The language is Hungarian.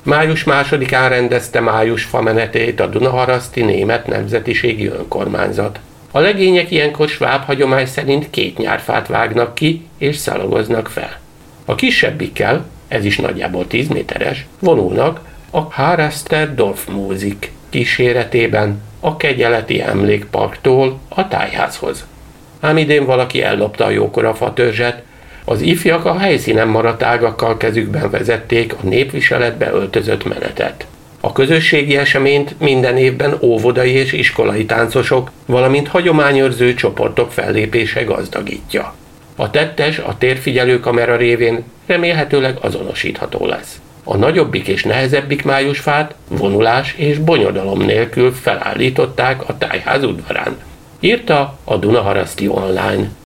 Május 2-án rendezte május famenetét a Dunaharaszti Német Nemzetiségi Önkormányzat. A legények ilyenkor sváb hagyomány szerint 2 nyárfát vágnak ki és szalagoznak fel. A kisebbikkel, ez is nagyjából 10 méteres, vonulnak a Haraszter Dorfmusik kíséretében a Kegyeleti Emlékparktól a tájházhoz. Ám idén valaki ellopta a jókora fatörzset, az ifjak a helyszínen maradt ágakkal kezükben vezették a népviseletbe öltözött menetet. A közösségi eseményt minden évben óvodai és iskolai táncosok, valamint hagyományőrző csoportok fellépése gazdagítja. A tettes a térfigyelő kamera révén remélhetőleg azonosítható lesz. A nagyobbik és nehezebbik májusfát vonulás és bonyodalom nélkül felállították a tájház udvarán, írta a Dunaharaszti Online.